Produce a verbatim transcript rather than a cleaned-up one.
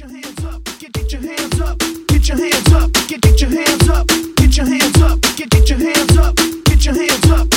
your hands up, get, get your hands up, get your hands up, get, get your hands up, get your hands up, get, get your hands up, get your hands up.